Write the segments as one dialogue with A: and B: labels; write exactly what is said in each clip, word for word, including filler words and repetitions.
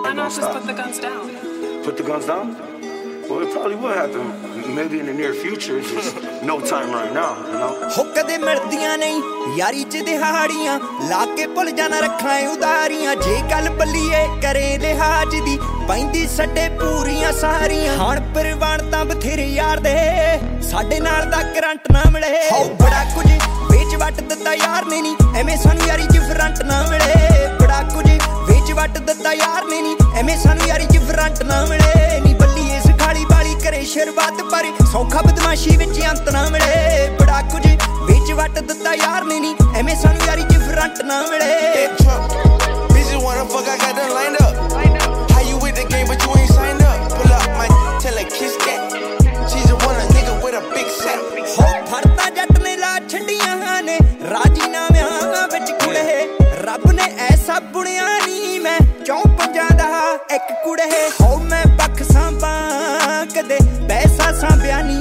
A: Why
B: they
A: not
B: gonna
A: just
B: stop?
A: put the guns down?
B: Put the guns down? Well, it probably will happen. Maybe in the near future. It's just no time right now, you know?
C: ਹੋ ਕਦੇ ਮਿਲਦੀਆਂ ਨਹੀਂ ਯਾਰੀ ਚ ਦਿਹਾੜੀਆਂ ਲਾ ਕੇ ਭੁੱਲ ਜਾਣਾ ਰੱਖਾਂ ਉਦਾਰੀਆਂ ਜੇ ਗੱਲ ਬੱਲੀਏ ਕਰੇ ਲਿਹਾਜ਼ ਦੀ ਪੈਂਦੀ ਸੱਡੇ ਪੂਰੀਆਂ ਸਾਰੀਆਂ ਹਾਣ ਪਰਵਾਨ ਤਾਂ ਬਥੇਰੇ ਯਾਰ ਦੇ ਸਾਡੇ ਨਾਲ ਦਾ ਕਰੰਟ ਨਾ ਮਿਲੇ ਹੋ ਬੜਾ ਕੁਝ ਵੇਚ ਵੱਟ ਦਿੱਤਾ ਯਾਰ ਨੇ ਨੀ ਐਵੇਂ ਸਾਨੂੰ ਯਾਰੀ ਚ ਫਰੰਟ ਨਾ ਮਿਲੇ ਬੜਾ ਕੁਝ ਵੇਚ ਵੱਟ ਦਿੱਤਾ ਯਾਰ ਨੇ ਨੀ ਐਵੇਂ ਸਾਨੂੰ ਯਾਰੀ ਚ ਫਰੰਟ ਨਾ ਮਿਲੇ ਨੀ ਬੱਲੀ ਇਸ ਖਾਲੀ ਬਾਲੀ ਕਰੇ ਸ਼ੁਰੂਆਤ ਪਰ ਸੌਖਾ ਬਦਮਾਸ਼ੀ ਵਿੱਚ ਅੰਤ ਨਾ ਮਿਲੇ ਬੜਾ ਕੁਝ ਵੇਚ ਵੱਟ ਦਿੱਤਾ ਯਾਰ ਨੇ ਨੀ ਐਵੇਂ ਸਾਨੂੰ ਯਾਰੀ ਚ ਫਰੰਟ ਨਾ ਮਿਲੇ
D: Bitches wanna fuck, I got them lined up. How you with the game but you ain't signed up? Pull up my tell her kiss that. She's a wanna nigga with a big set.
C: ਹੋ ਫੜਤਾ ਜੱਟ ਨੇ ਲਾ ਛੱਡੀਆਂ ਨੇ ਰਾਜੀਨਾਮਿਆਂ ਵਿੱਚ ਕੁੜੇ ਰੱਬ ਨੇ ਐਸਾ ਬੁਣਿਆ ਨੀ ਮੈਂ ਕਿਉਂ ਪੰਜਾਂ ਦਾ ਇੱਕ ਕੁੜੇ ਹੋ ਮੈਂ ਪੱਖ ਸਾਂਭਾਂ ਕਦੇ ਪੈਸਾ ਸਾਂਭਿਆ ਨੀ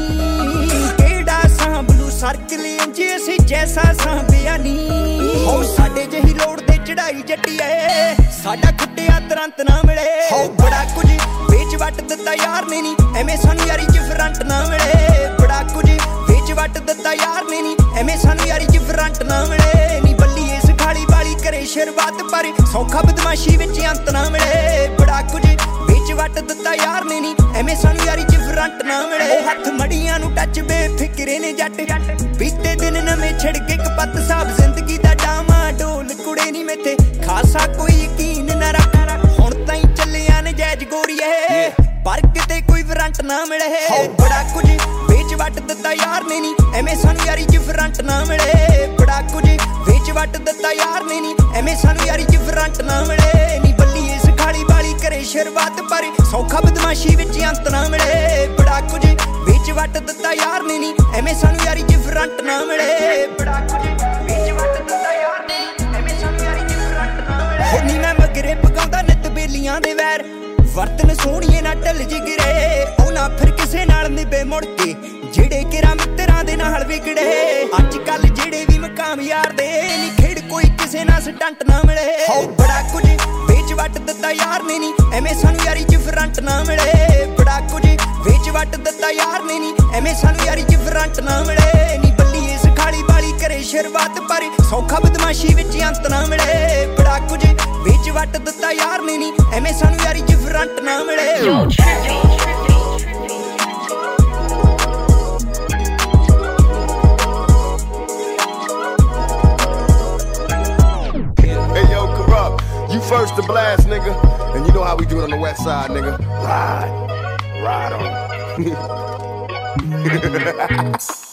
C: ਕਿਹੜਾ ਸਾਂਭਲੂ ਸਰਕਲ ਇੰਜ ਅਸੀਂ ਜੈਸਾ ਸਾਂਭਿਆ ਨੀ ਹੋ ਸਾਡੇ ਜਿਹੀ ਲੋੜ ਤੇ ਚੜਾਈ ਜੱਟੀਏ ਸਾਡਾ ਖੁੱਟਿਆ ਤੁਰੰਤ ਨਾ ਮਿਲੇ ਹੋ ਬੜਾ ਕੁਝ ਵੇਚ ਵੱਟ ਦਿੱਤਾ ਯਾਰ ਨੇ ਨੀ ਐਵੇਂ ਸਾਨੂੰ ਯਾਰੀ ਚ ਫਰੰਟ ਨਾ ਮਿਲੇ ਬੜਾ ਕੁਝ ਵੇਚ ਵੱਟ ਦਿੱਤਾ ਯਾਰ ਨੇ ਨੀ ਐਵੇਂ ਸਾਨੂੰ ਯਾਰੀ ਚ ਫਰੰਟ ਨਾ ਮਿਲੇ ਨੀ ਬੱਲੀ ਇਸ ਖਾਲੀ ਬਾਲੀ ਕਰੇ ਸ਼ੁਰੂਆਤ ਪਰ ਸੌਖਾ ਬਦਮਾਸ਼ੀ ਵਿੱਚ ਅੰਤ ਨਾ ਮਿਲੇ ਬੜਾ ਕੁਝ ਵੇਚ ਵੱਟ ਦਿੱਤਾ ਯਾਰ ਨੇ ਨੀ ਐਵੇਂ ਸਾਨੂੰ ਯਾਰੀ ਚ ਫਰੰਟ ਨਾ ਮਿਲੇ ਹੱਥ ਮੜੀਆਂ ਨੂੰ ਟੱਚ ਬੇਫਿਕਰੇ ਨੇ ਜੱਟ ਬੀਤੇ ਦਿਨ ਨਵੇਂ ਛਿੜ ਕੇ ਕਪੱਤ ਸਾਬ ਜ਼ਿੰਦਗੀ ਦਾ ਡਾਮਾ ਢੋਲ ਕੁੜੇ ਨੀ ਮੇਥੇ ਖਾਸਾ ਕੋਈ ਯਕੀਨ ਨਾ ਰੱਖ ਹੁਣ ਤਾਈਂ ਚੱਲਿਆ ਨਜਾਇਜ਼ ਗੋਰੀਏ ਪਰ ਕਿਤੇ ਕੋਈ ਫਰੰਟ ਨਾ ਮਿਲੇ ਹੋ ਬੜਾ ਕੁਝ ਵੇਚ ਵੱਟ ਦਿੱਤਾ ਯਾਰ ਨੇ ਨੀ ਐਵੇਂ ਸਾਨੂੰ ਯਾਰੀ ਚ ਫਰੰਟ ਨਾ ਮਿਲੇ ਬੜਾ ਕੁਝ ਵੇਚ ਵੱਟ ਦਿੱਤਾ ਯਾਰ ਨੇ ਨੀ ਐਵੇਂ ਸਾਨੂੰ ਯਾਰੀ ਚ ਫਰੰਟ ਨਾ ਮਿਲੇ ਨੀ ਬੱਲੀ ਇਸ ਖਾਲੀ ਬਾਲੀ ਕਰੇ ਸ਼ੁਰੂਆਤ ਪਰ ਸੌਖਾ ਬਦਮਾਸ਼ੀ ਵਿੱਚ ਅੰਤ ਨਾ ਮਿਲੇ ਬੜਾ ਕੁਝ ਵੇਚ ਵੱਟ ਦਿੱਤਾ ਯਾਰ ਨੇ ਨੀ ਐਵੇਂ ਸਾਨੂੰ ਯਾਰੀ ਚ ਫਰੰਟ ਨਾ ਮਿਲੇ ਬੜਾ ਕੁਝ ਵੇਚ ਵੱਟ ਦਿੱਤਾ ਯਾਰ ਨੇ ਐਵੇਂ ਸਾਨੂੰ ਯਾਰੀ ਚ ਫਰੰਟ ਨਾ ਮਿਲੇ ਹੋ ਨੀ ਮੈਂ ਮਗਰੇ ਪਕਾਉਂਦਾ ਨਿੱਤ ਬੇਲੀਆਂ ਦੇ ਵੈਰ ਵਰਤਨ ਸੋਹਣੀਏ ਨਾ ਢਲ ਜਿਗਰੇ ਉਹ ਨਾ ਫਿਰ ਕਿਸੇ ਨਾਲ ਨਿਭੇ ਮੁੜ ਕੇ ਜਿਹੜੇ ਕਿਰਾ ਮਿੱਤਰਾਂ ਦੇ ਨਾਲ ਵਿਗੜੇ ਅੱਜ ਕੱਲ ਜਿਹੜੇ ਵੀ ਮਕਾਮ ਯਾਰ ਦੇ ਨੀ ਖੇਡ ਕੋਈ ਕਿਸੇ ਨਾਲ ਸਟੰਟ ਨਾ ਮਿਲੇ ਹੋ ਬੜਾ ਕੁਝ ਵੇਚ ਵੱਟ ਦਿੱਤਾ ਯਾਰ ਨੇ ਨੀ ਐਵੇਂ ਸਾਨੂੰ ਯਾਰੀ ਚ ਫਰੰਟ ਨਾ ਮਿਲੇ ਬੜਾ ਕੁਝ ਵੇਚ ਵੱਟ ਦਿੱਤਾ ਯਾਰ ਨੇ ਨੀ ਐਵੇਂ ਸਾਨੂੰ ਯਾਰੀ ਚ ਫਰੰਟ ਨਾ ਮਿਲੇ ਨੀ ਬੱਲੀ ਇਸ ਖਾਲੀ ਬਾਲੀ ਕਰੇ ਸ਼ੁਰੂਆਤ ਪਰ ਸੌਖਾ ਬਦਮਾਸ਼ੀ ਵਿੱਚ ਅੰਤ ਨਾ ਮਿਲੇ ਬੜਾ ਕੁਝ ਵੇਚ ਵੱਟ ਦਿੱਤਾ ਯਾਰ ਨੇ ਨੀ ਐਵੇਂ ਸਾਨੂੰ ਯਾਰੀ ਚ ਫਰੰਟ ਨਾ ਮਿਲੇ
E: You first to blast, nigga. And you know how we do it on the west side, nigga. Ride. Ride on.